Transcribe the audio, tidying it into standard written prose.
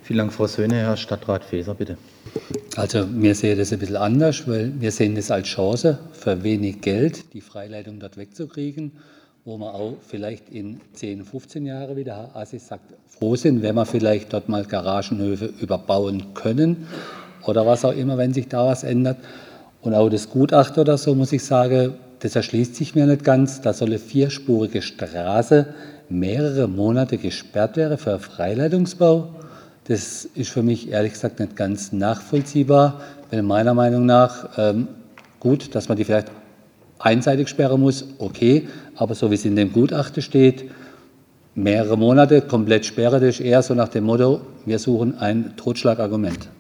Vielen Dank, Frau Söhne. Herr Stadtrat Faeser, bitte. Also wir sehen das ein bisschen anders, weil wir sehen das als Chance, für wenig Geld die Freileitung dort wegzukriegen, wo wir auch vielleicht in 10, 15 Jahren, wie der Herr Assis sagt, froh sind, wenn wir vielleicht dort mal Garagenhöfe überbauen können oder was auch immer, wenn sich da was ändert. Und auch das Gutachten oder so, muss ich sagen, das erschließt sich mir nicht ganz. Da soll eine 4-spurige Straße mehrere Monate gesperrt werden für Freileitungsbau. Das ist für mich ehrlich gesagt nicht ganz nachvollziehbar, weil meiner Meinung nach gut, dass man die vielleicht einseitig sperren muss, okay, aber so wie es in dem Gutachten steht, mehrere Monate komplett sperren, das ist eher so nach dem Motto, wir suchen ein Totschlagargument.